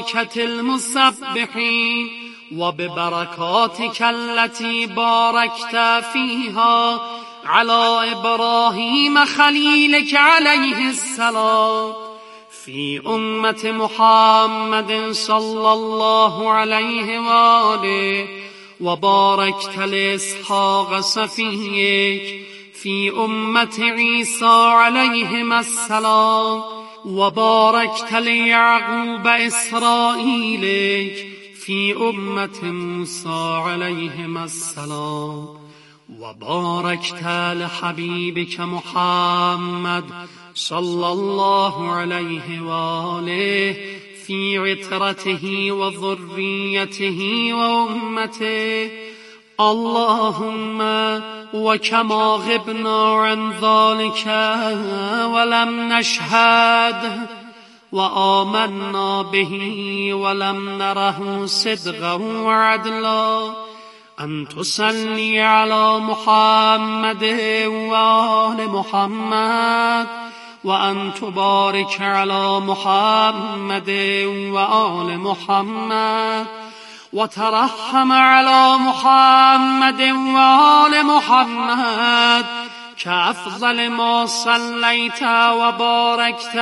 الملائكة المسبحين وببركاتك التي باركت فيها على إبراهيم خليلك عليه السلام في أمة محمد صلى الله عليه وآله، وباركت لإسحاق صفيك في أمة عيسى عليهما السلام، وباركت ليعقوب إسرائيلك في أمة موسى عليهما السلام، وباركت لحبيبك محمد صلى الله عليه وآله في عترته وذريته وأمته. اللهم وكما غبنا عن ذلك ولم نشهد وآمنا به ولم نره صدقا وعدلا، أن تصلي على محمد وآل محمد، وأن تبارك على محمد وآل محمد، وترحم على محمد وآل محمد كأفضل ما صليت وباركت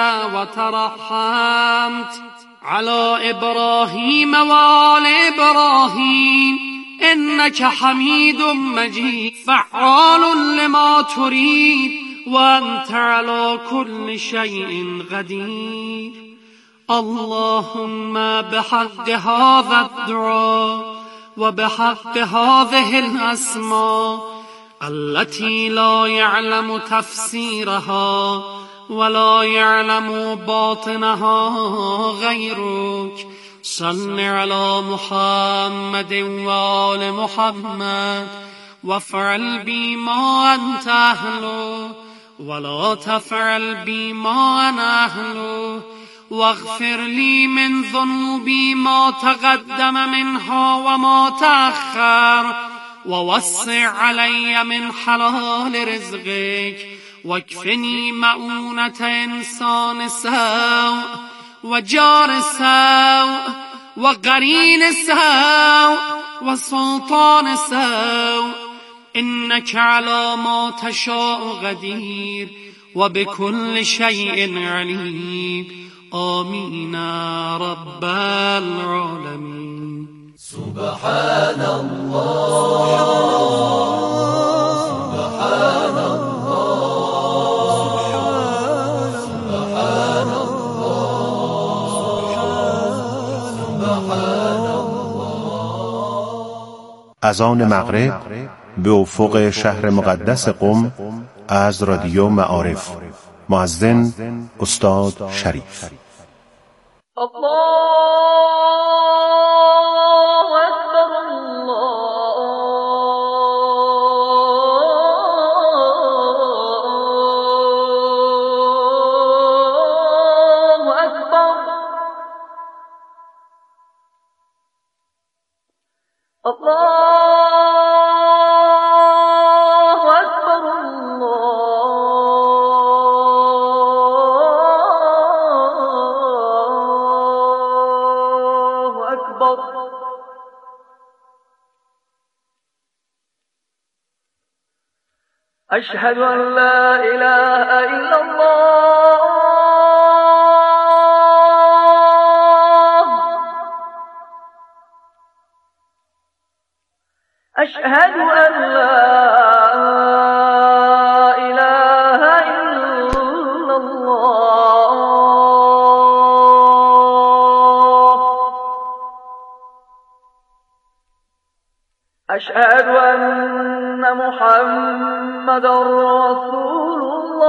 وترحمت على إبراهيم وآل إبراهيم إنك حميد مجيد فعال لما تريد وأنت على كل شيء قدير. اللهم بحق هذا الدعاء وبحق هذه الأسماء التي لا يعلم تفسيرها ولا يعلم باطنها غيرك، صل على محمد وآل محمد وافعل بي ما أنت أهله ولا تفعل بي ما أنا أهله، واغفر لي من ذنوبي ما تقدم منها وما تأخر، ووسع علي من حلال رزقك، واكفني مؤونة إنسان سوء وجار سوء وقرين سوء وسلطان سوء، إنك على ما تشاء قدير وبكل شيء عليم. آمين رب العالمين. سبحان الله سبحان الله سبحان الله سبحان الله. اذان مغرب به افق شهر مقدس قم از رادیو معارف. مؤذن استاد شریف. الله أكبر الله أكبر الله أكبر الله أكبر. أشهد أن لا إله إلا الله. أشهد أن لا إله إلا الله. أشهد أن محمدا رسول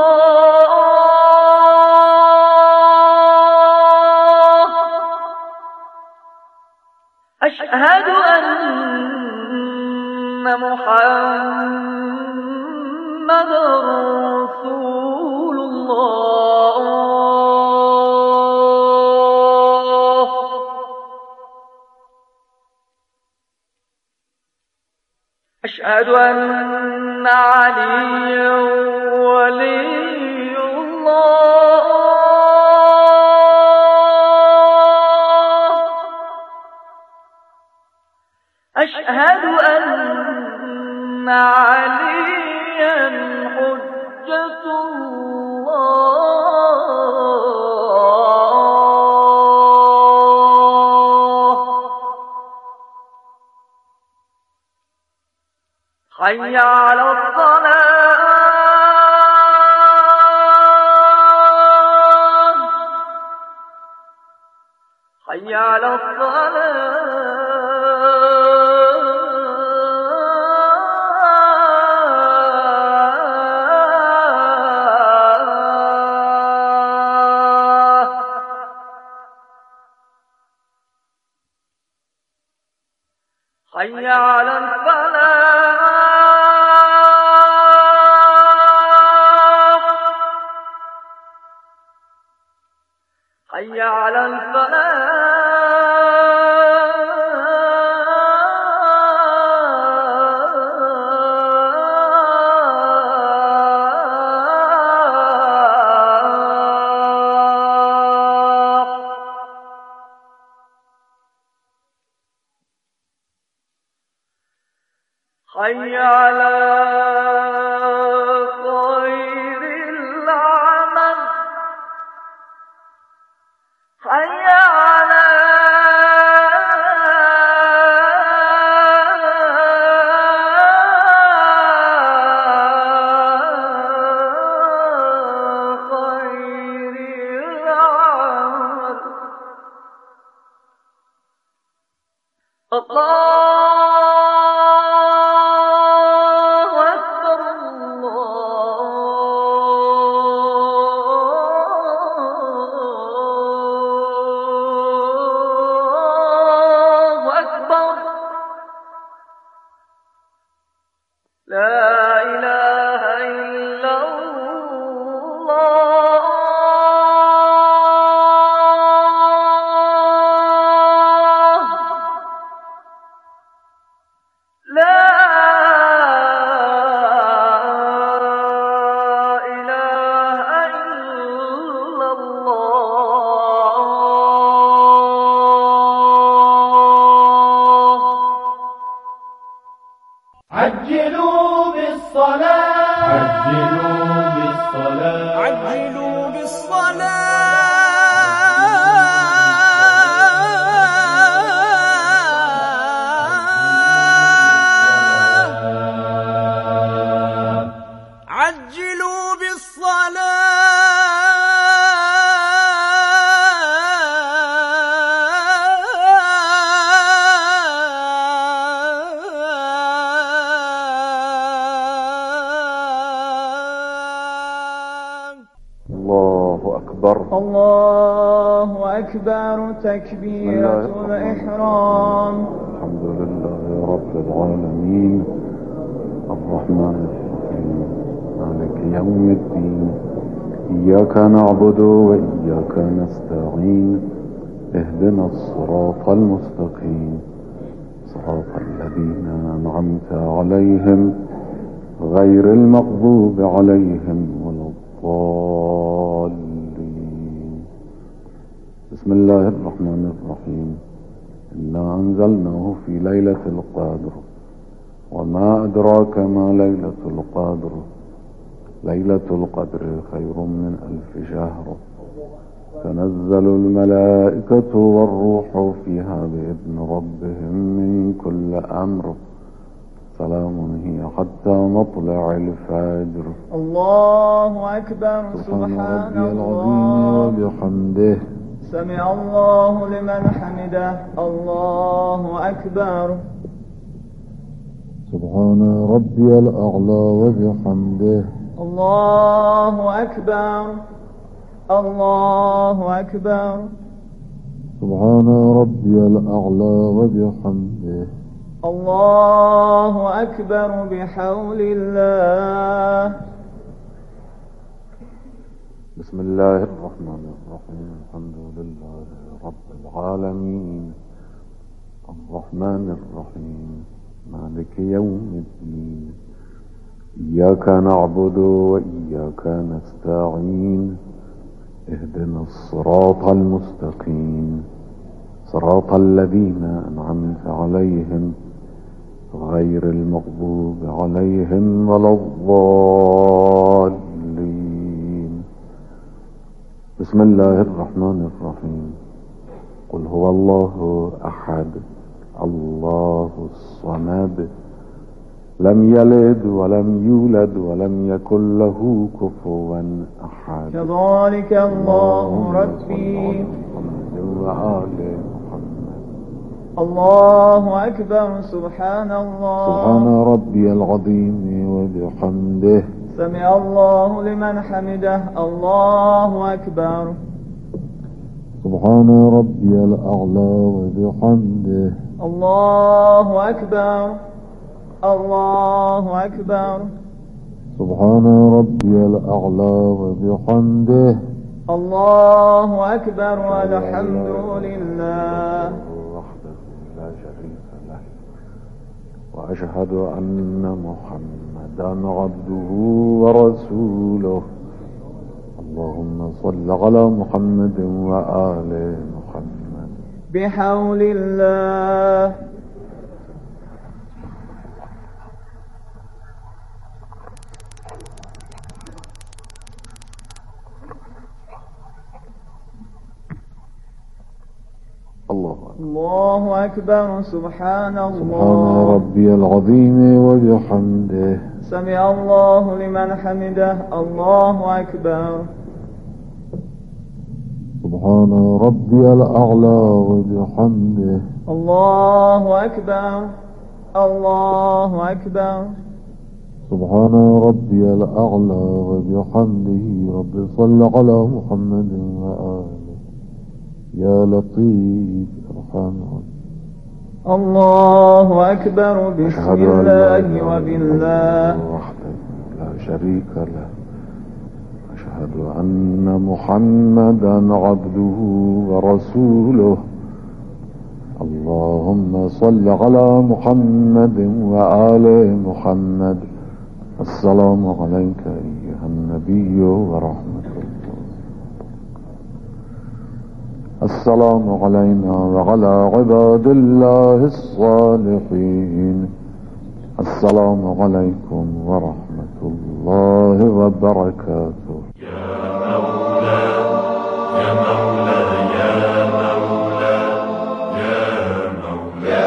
الله. أشهد أن محمدا رسول الله. أشهد أن عليا ولي الله. أشهد أن عليا حجة الله. حي على الصلاة. حي على الصلاة. حي على الفلاح. حي على الفلاح. حي على خير العمل. حي على خير العمل. الله أكبر. الله أكبر. لا إله إلا الله. لا إله إلا الله. عجلوا بالصلاة. عجلوا بالصلاة. عجلوا بالصلاة. عجلوا بالصلاة. الله أكبر. الله أكبر. تكبيرة الإحرام. الحمد لله رب العالمين الرحمن الرحيم مالك يوم الدين إياك نعبد وإياك نستعين اهدنا الصراط المستقيم صراط الذين أنعمت عليهم غير المغضوب عليهم ولا الضالين. بسم الله الرحمن الرحيم. إنا أنزلناه في ليلة القدر وما أدراك ما ليلة القدر. ليلة القدر خير من 1000 شهر. تنزل الملائكة والروح فيها بإذن ربهم من كل أمر. سلام هي حتى مطلع الفجر. الله أكبر. سبحان ربي العظيم الله وبحمده. سمع الله لمن حمده. الله أكبر. سبحان ربي الأعلى وبحمده. الله أكبر. الله أكبر. سبحان ربي الأعلى وبحمده. الله أكبر بحول الله. بسم الله الرحمن الرحيم. الحمد لله رب العالمين الرحمن الرحيم مالك يوم الدين إياك نعبد وإياك نستعين اهدنا الصراط المستقيم صراط الذين أنعمت عليهم غير المغضوب عليهم ولا الضالين. بسم الله الرحمن الرحيم. قل هو الله أحد الله الصمد لم يلد ولم يولد ولم يكن له كفوا أحد. كذلك الله ربي. وآل محمد. الله أكبر. سبحان الله. سبحان ربي العظيم وبحمده. سمع الله لمن حمده. الله أكبر. سبحان ربي الأعلى وبحمده. الله أكبر. الله أكبر. سبحان ربي الأعلى وبحمده. الله أكبر والحمد لله وحده لا شريك له وأشهد أن محمدا عبده ورسوله. اللهم صل على محمد وآل محمد. بحول الله. الله أكبر. سبحان الله. سبحان ربي العظيم وبحمده. سمع الله لمن حمده. الله أكبر. سبحان ربي الأعلى وبحمده. الله أكبر. الله أكبر. سبحان ربي الأعلى وبحمده. رب صل على محمد وآله يا لطيف ارحمنا. الله أكبر. بسم الله وبالله وحده لا شريك له. أشهد أن محمدا عبده ورسوله. اللهم صل على محمد وآل محمد. السلام عليك أيها النبي ورحمة الله. السلام علينا وعلى عباد الله الصالحين. السلام عليكم ورحمة الله وبركاته. يا مولا يا مولا يا مولا يا مولا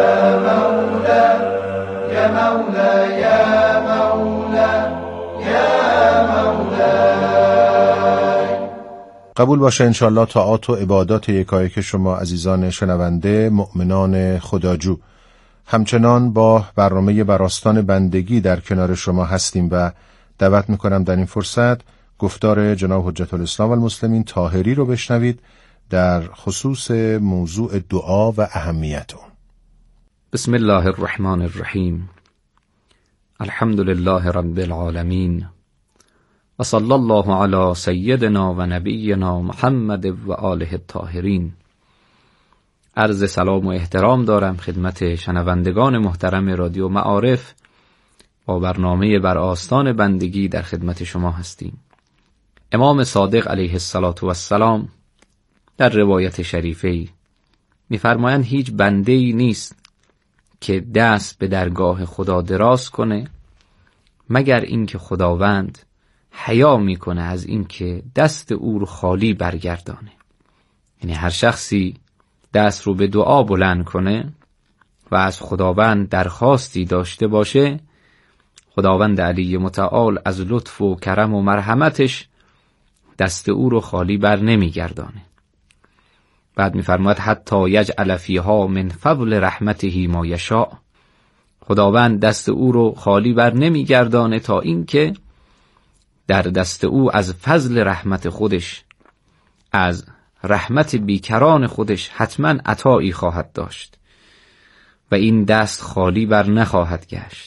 يا مولا يا مولا يا مولا. قبول باشه انشالله طاعات و عبادات یکایک شما عزیزان شنونده مؤمنان خداجو. همچنان با برنامه براستان بندگی در کنار شما هستیم و دعوت میکنم در این فرصت گفتار جناب حجت الاسلام و المسلمین طاهری رو بشنوید در خصوص موضوع دعا و اهمیت اون. بسم الله الرحمن الرحیم. الحمد لله رب العالمین و صلی الله علی سیدنا و نبینا محمد و آله الطاهرین. عرض سلام و احترام دارم خدمت شنوندگان محترم رادیو معارف. با برنامه بر آستان بندگی در خدمت شما هستیم. امام صادق علیه السلام در روایت شریفه‌ای می‌فرمایند هیچ بنده‌ای نیست که دست به درگاه خدا دراز کنه مگر اینکه خداوند حیا میکنه از اینکه دست او رو خالی برگردانه. یعنی هر شخصی دست رو به دعا بلند کنه و از خداوند درخواستی داشته باشه، خداوند علی متعال از لطف و کرم و مرحمتش دست او رو خالی بر نمیگردانه. بعد میفرماید حتی یجعل فیها من فضل رحمته ما یشاء. خداوند دست او رو خالی بر نمیگردانه تا اینکه در دست او از فضل رحمت خودش، از رحمت بیکران خودش حتما عطایی خواهد داشت و این دست خالی بر نخواهد گشت.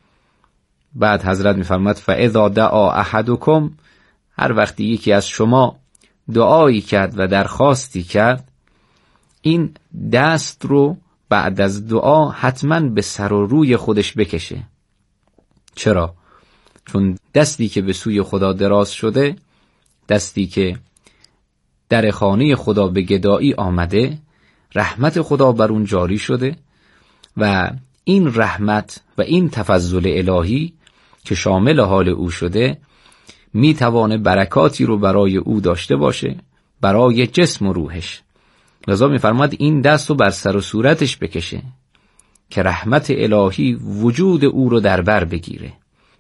بعد حضرت میفرماید فاذا دعا احدکم، هر وقتی یکی از شما دعایی کرد و درخواستی کرد، این دست رو بعد از دعا حتما به سر و روی خودش بکشه. چرا؟ چون دستی که به سوی خدا دراز شده، دستی که در خانه خدا به گدایی آمده، رحمت خدا بر اون جاری شده و این رحمت و این تفضل الهی که شامل حال او شده میتوانه برکاتی رو برای او داشته باشه، برای جسم و روحش. لذا میفرماد این دست رو بر سر و صورتش بکشه که رحمت الهی وجود او رو در بر بگیره.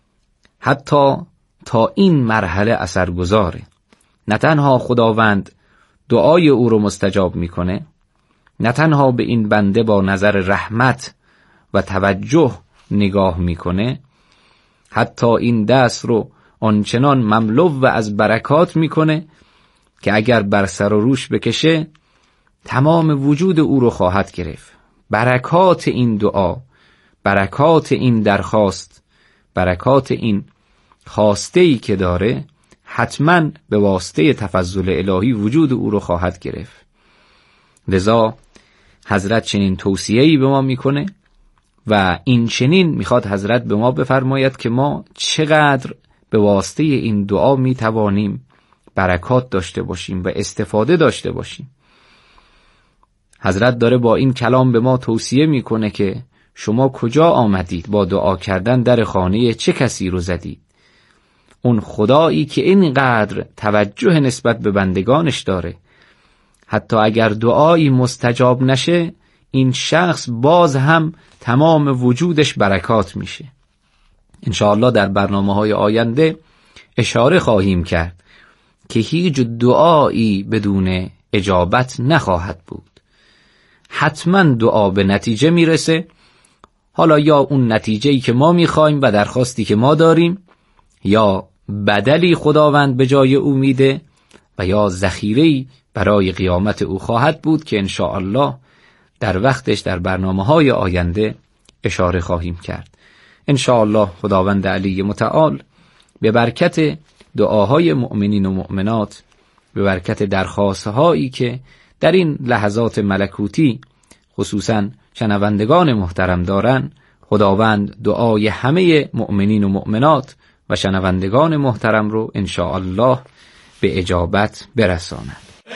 حتی تا این مرحله اثرگذاره. نه تنها خداوند دعای او رو مستجاب میکنه، نه تنها به این بنده با نظر رحمت و توجه نگاه میکنه، حتی این دست رو آنچنان مملو و از برکات میکنه که اگر بر سر و روش بکشه تمام وجود او رو خواهد گرفت. برکات این دعا، برکات این درخواست، برکات این خواسته‌ای که داره حتما به واسطه تفضل الهی وجود او رو خواهد گرفت. لذا حضرت چنین توصیه‌ای به ما میکنه و این چنین میخواد حضرت به ما بفرماید که ما چقدر به واسطه این دعا میتوانیم برکات داشته باشیم و استفاده داشته باشیم. حضرت داره با این کلام به ما توصیه میکنه که شما کجا آمدید با دعا کردن در خانه چه کسی رو زدید؟ اون خدایی که اینقدر توجه نسبت به بندگانش داره، حتی اگر دعایی مستجاب نشه این شخص باز هم تمام وجودش برکات میشه. انشاءالله در برنامه‌های آینده اشاره خواهیم کرد که هیچ دعایی بدون اجابت نخواهد بود. حتما دعا به نتیجه میرسه، حالا یا اون نتیجه‌ای که ما میخوایم و درخواستی که ما داریم، یا بدلی خداوند به جای او میده و یا ذخیره‌ای برای قیامت او خواهد بود که انشاءالله در وقتش در برنامه‌های آینده اشاره خواهیم کرد. انشاءالله خداوند علی متعال به برکت دعاهای مؤمنین و مؤمنات، به برکت درخواست‌هایی که در این لحظات ملکوتی خصوصاً شنوندگان محترم دارن، خداوند دعای همه مؤمنین و مؤمنات و شنوندگان محترم رو انشاءالله به اجابت برساند.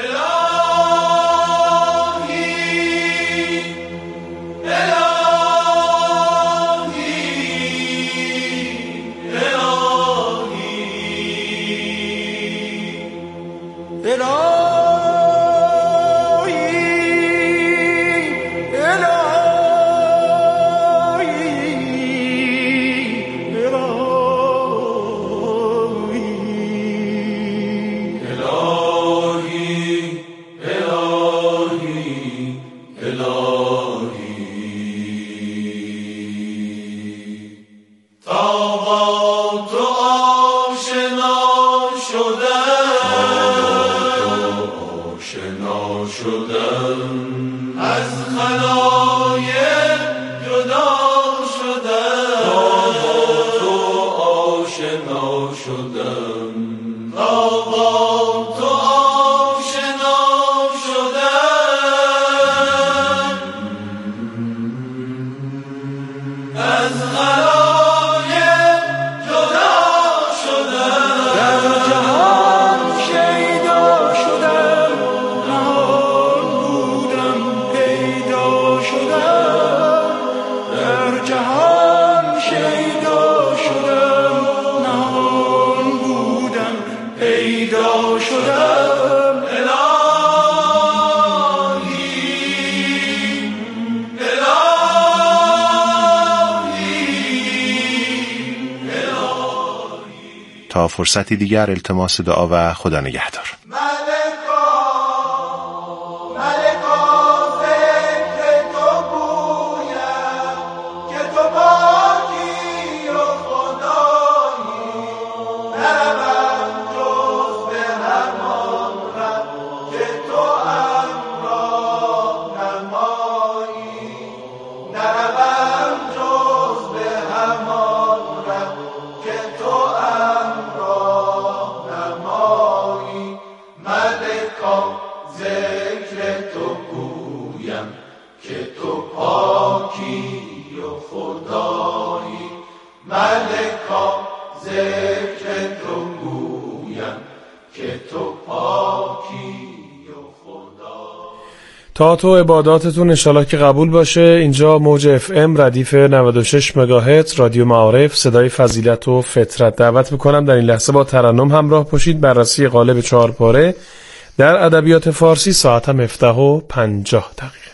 تا فرصتی دیگر التماس دعا و خدا نگهدار. تئاتر و عباداتتون انشالله که قبول باشه. اینجا موج FM ردیف 96 مگاهرتز رادیو معارف، صدای فضیلت و فطرت. دعوت میکنم در این لحظه با ترنم همراه باشید. بررسی قالب 4 پاره در ادبیات فارسی. ساعت هم 17:50.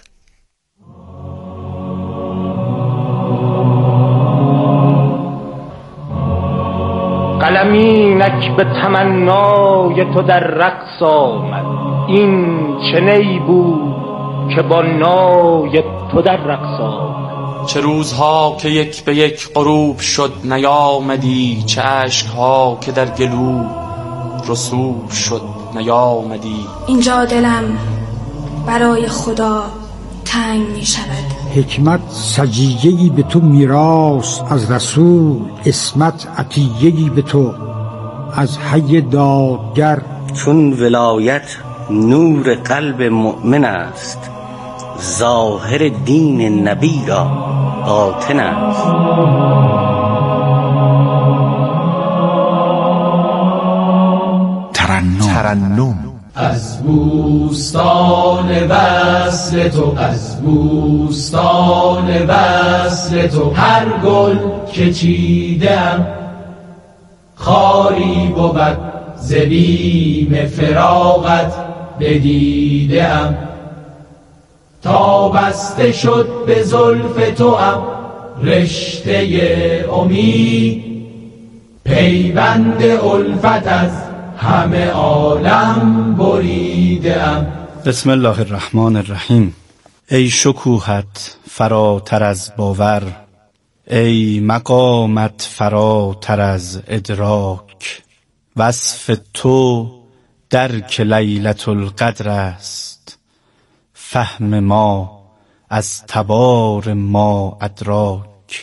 قلمینک به تمنای تو در رقص آمد، این چه نی بود که با نای تو در رقص آمد. چه روزها که یک به یک غروب شد نیامدی، چه اشکها که در گلو رسوب شد نیامدی. اینجا دلم برای خدا تنگ می شود. حکمت سجیه‌ای به تو میراث از رسول، اسمت عطیه‌ای به تو از حی دادگر. چون ولایت نور قلب مؤمن است، ظاهر دین نبی را باطن است. ترنم از بوستان وصل تو، از بوستان وصل تو، هر گل که چیدم خاری بود ز بیم فراقت بدیدم. تا بسته شد به زلف توام رشته امید، پیوند الفت از همه عالم بریدم. بسم الله الرحمن الرحیم. ای شکوهت فراتر از باور، ای مقامت فراتر از ادراک. وصف تو درک لیلة القدر است، فهم ما از تبار ما ادراک.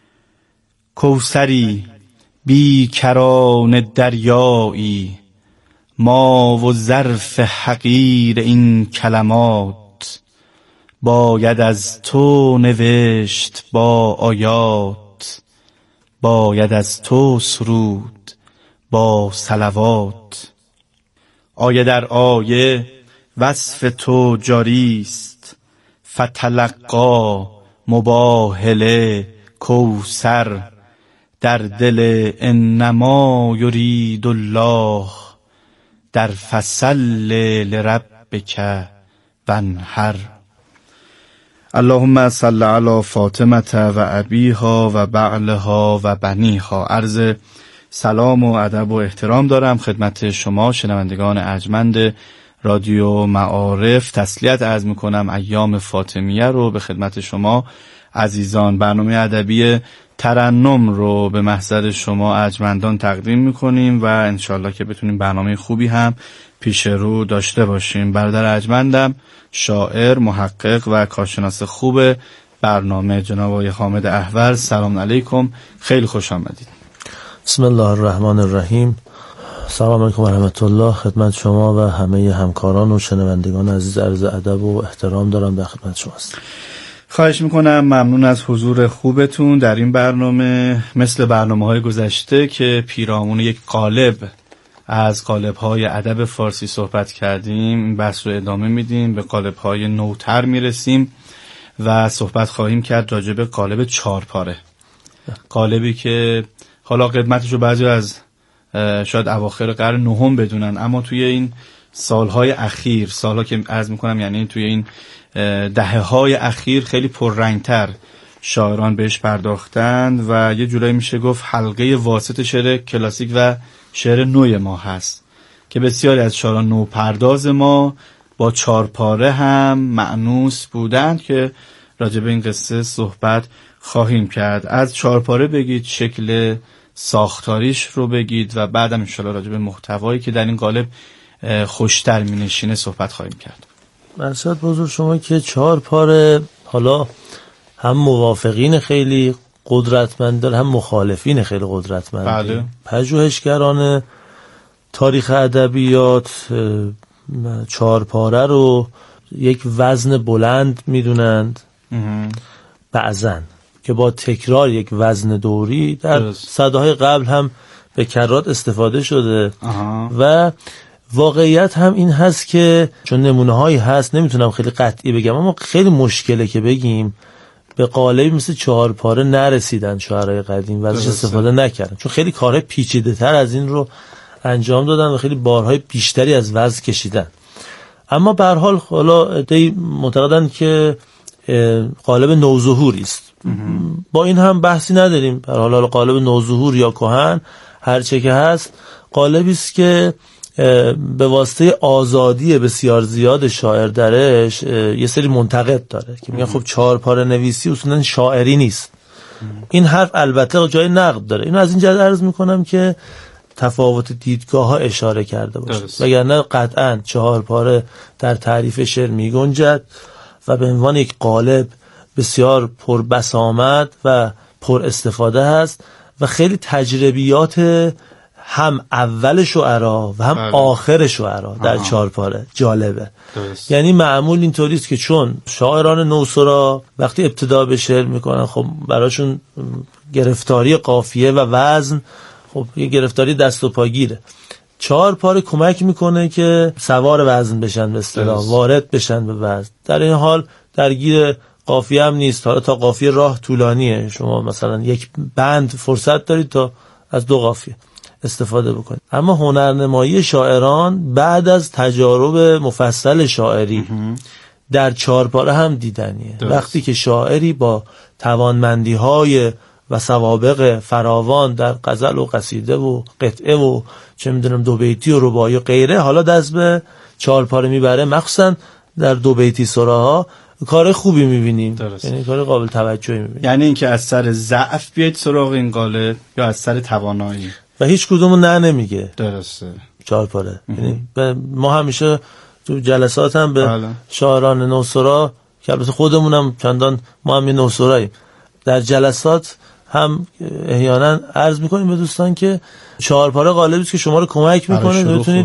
کوثری بی کران دریایی، ما و ظرف حقیر این کلمات. باید از تو نوشت با آیات، باید از تو سرود با صلوات. آیه در آیه وصف تو جاریست، فتلقا مباهله کوثر. در دل انما یرید الله، در فصل لربک وانحر. اللهم صل علی فاطمه و ابیها و بعلها و بنیها. عرض سلام و ادب و احترام دارم خدمت شما شنوندگان ارجمند رادیو معارف. تسلیت عرض میکنم ایام فاطمیه رو به خدمت شما عزیزان. برنامه ادبی ترنم رو به محضر شما ارجمندان تقدیم میکنیم و انشالله که بتونیم برنامه خوبی هم پیش رو داشته باشیم. برادر ارجمندم شاعر، محقق و کارشناس خوب برنامه جناب آقای حامد احور، سلام علیکم، خیلی خوش آمدید. بسم الله الرحمن الرحیم. سلام علیکم و رحمت الله خدمت شما و همه همکاران و شنوندگان عزیز. عرض ادب و احترام دارم در خدمت شما هستم. خواهش میکنم. ممنون از حضور خوبتون در این برنامه. مثل برنامه‌های گذشته که پیرامون یک قالب از قالب‌های ادب فارسی صحبت کردیم، این بحث رو ادامه میدیم، به قالب‌های نوتر میرسیم و صحبت خواهیم کرد راجع به قالب 4 پاره. قالبی که حالا قدمتش رو بعضی از شاید اواخر قرن نهم بدونن، اما توی این سالهای اخیر، سالها که عرض میکنم یعنی توی این دهه‌های اخیر خیلی پررنگتر شاعران بهش پرداختند و یه جورایی میشه گفت حلقه واسط شعر کلاسیک و شعر نو ما هست که بسیاری از شاعران نوپرداز ما با 4 پاره هم مأنوس بودند که راجع به این قصه صحبت خواهیم کرد. از 4 پاره بگید، شکل ساختاریش رو بگید و بعدم انشالله راجع به محتوایی که در این قالب خوشتر می نشینه صحبت خواهیم کرد. مرشد بزرگ شما که 4 پاره حالا هم موافقین خیلی قدرتمند داره هم مخالفین خیلی قدرتمند. بله. پژوهشگران تاریخ ادبیات 4 پاره رو یک وزن بلند میدونند بعضن که با تکرار یک وزن دوری در صداهای قبل هم به کرات استفاده شده و واقعیت هم این هست که چون نمونه هایی هست نمیتونم خیلی قطعی بگم، اما خیلی مشکله که بگیم به قالبی مثل 4 پاره نرسیدن شاعرای قدیم و ازش استفاده نکردن، چون خیلی کارهای پیچیده تر از این رو انجام دادن و خیلی بارهای بیشتری از وزن کشیدن. اما به هر حال حالا عده‌ای معتقدن که قالب نوظهوری است. با این هم بحثی نداریم. به هر حال قالب نوظهور یا کهن هر چه که هست، قالبی است که به واسطه آزادی بسیار زیاد شاعر درش یه سری منتقد داره که میگن خب 4 پاره نویسی اصولا شاعری نیست. این حرف البته جای نقد داره. اینو از این جهت عرض میکنم که تفاوت دیدگاه ها اشاره کرده باشه، وگرنه قطعا 4 پاره در تعریف شعر میگنجد و به عنوان یک قالب بسیار پر بسامد و پر استفاده هست و خیلی تجربیات هم اول شعرا و هم آخر شعرا در 4 پاره جالبه. یعنی معمول اینطوریست که چون شاعران نوسرا وقتی ابتدا به شعر میکنن خب براشون گرفتاری قافیه و وزن خب یه گرفتاری دست و پاگیره. 4 پاره کمک میکنه که سوار وزن بشن، به اصطلاح وارد بشن به وزن. در این حال درگیر قافیه هم نیست. حالا تا قافیه راه طولانیه، شما مثلا یک بند فرصت دارید تا از 2 قافیه استفاده بکنید. اما هنرنمایی شاعران بعد از تجارب مفصل شاعری در 4 پاره هم دیدنیه. وقتی که شاعری با توانمندی‌های و سوابق فراوان در غزل و قصیده و قطعه و چه میدونم 2 بیتی و رباعی و غیره حالا دست به 4 پاره میبره، مخصوصا در 2 بیتی سراها کار خوبی میبینیم. یعنی کار قابل توجهی میبینیم. یعنی اینکه از سر ضعف بیاید سراغ این قالب یا از سر توانایی و هیچ کدومو نمیگه. درسته. 4 پاره. یعنی ما همیشه تو جلسات هم به شاعران نوسرا که البته خودمونم چندان ما هم نوسراییم در جلسات هم احیانا عرض میکنیم به دوستان که 4 پاره قالبی است که شما رو کمک میکنه بتونید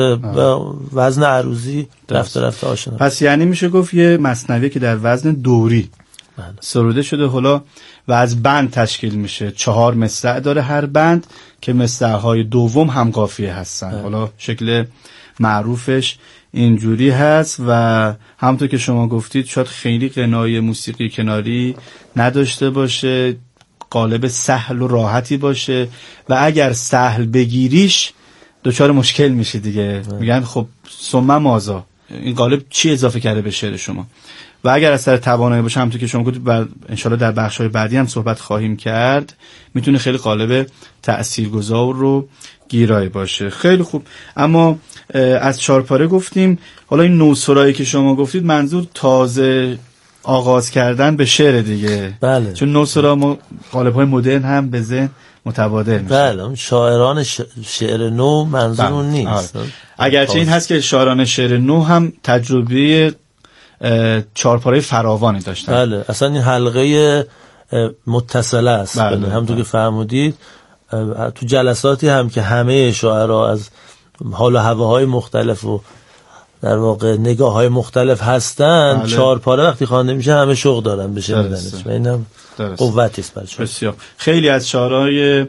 وزن عروضی رفته آشنا. پس یعنی میشه گفت یه مثنوی که در وزن دوری سروده شده حالا و از بند تشکیل میشه. 4 مصرع داره هر بند که مصرع‌های دوم هم قافیه هستن. حالا شکل معروفش اینجوری هست و همونطور که شما گفتید شاید خیلی غنای موسیقی کناری نداشته باشه، قالب سهل و راحتی باشه و اگر سهل بگیریش دچار مشکل میشه دیگه. میگن خب ثم ماذا، این قالب چی اضافه کرده به شعر شما؟ و اگر از سر توانایی باشه همونطور که شما گفتید انشالله در بخش‌های بعدی هم صحبت خواهیم کرد، میتونه خیلی قالب تأثیرگذار رو گیرایی باشه. خیلی خوب. اما از 4 پاره گفتیم. حالا این نوسرایی که شما گفتید منظور تازه آغاز کردن به شعر دیگه. بله. چون نوسرا قالب‌های مدرن هم به ذهن متبادر میشه. بله. شاعران شعر نو منظور اون نیست. اگرچه این هست که شاعران شعر نو هم تجربه 4 پاره فراوانی داشتن. بله. اصلا این حلقه متصله است. بله. همونطور که فرمودید تو جلساتی هم که همه شاعرها از حال و هواهای مختلف و در واقع نگاه‌های مختلف هستن، بله. 4 پاره وقتی خوانده میشه همه شوق دارن بشه میدنش و اینم قوتی است برش. بسیار. خیلی از شاعرای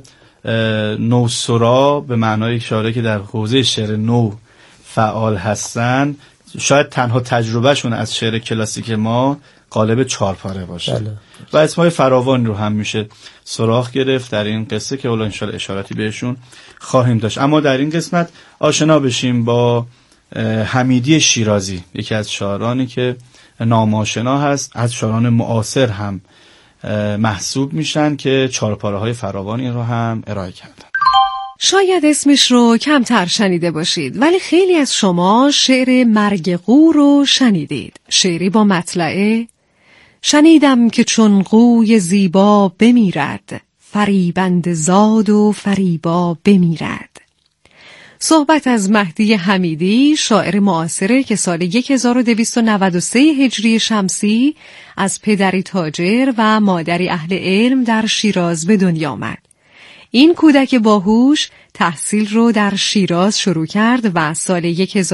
نوسرا به معنای شاعری که در حوزه شعر نو فعال هستن شاید تنها تجربهشون از شعر کلاسیک ما قالب 4 پاره باشه. بله. و اسمای فراوانی رو هم میشه سراغ گرفت در این قصه که اول انشالله اشاراتی بهشون خواهیم داشت. اما در این قسمت آشنا بشیم با حمیدی شیرازی، یکی از شاعرانی که ناماشنا هست، از شاعران معاصر هم محسوب میشن که 4 پاره های فراوانی رو هم ارائه کردن. شاید اسمش رو کمتر شنیده باشید ولی خیلی از شما شعر مرگ قو رو شنیدید. شعری با مطلعه: شنیدم که چون قوی زیبا بمیرد، فریبند زاد و فریبا بمیرد. صحبت از مهدی حمیدی، شاعر معاصره که سال 1293 هجری شمسی از پدری تاجر و مادری اهل علم در شیراز به دنیا آمد. این کودک باهوش تحصیل رو در شیراز شروع کرد و سال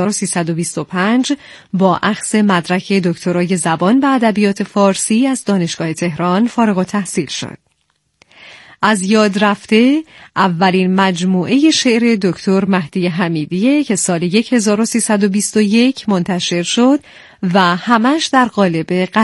1325 با اخذ مدرک دکترای زبان و ادبیات فارسی از دانشگاه تهران فارغ التحصیل شد. از یاد رفته اولین مجموعه شعر دکتر مهدی حمیدیه که سال 1321 منتشر شد و همش در قالب